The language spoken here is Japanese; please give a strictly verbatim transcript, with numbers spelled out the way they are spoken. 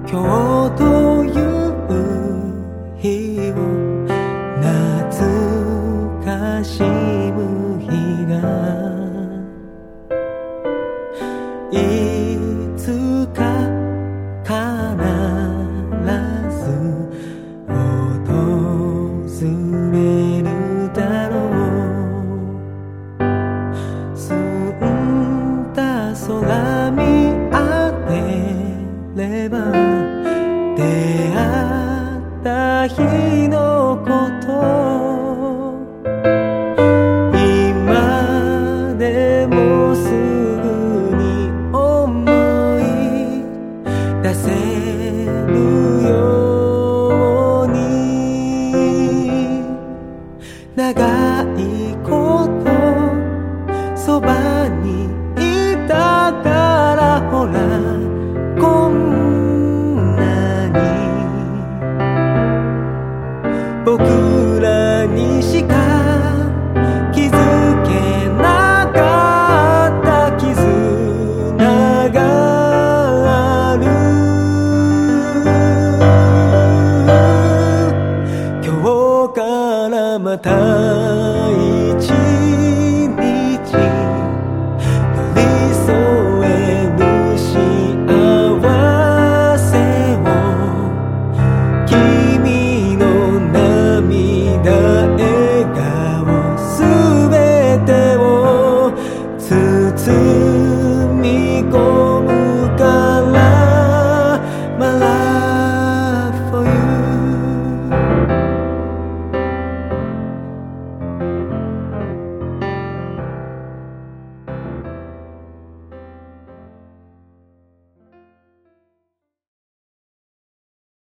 今日という日を懐かしむ日がいつか必ず訪れるだろう。澄んだ空見上げれば出会った日のこと今でもすぐに思い出せるように長いことそばにいたからほらこんなに僕らにしか気づけなかった絆がある。今日からまた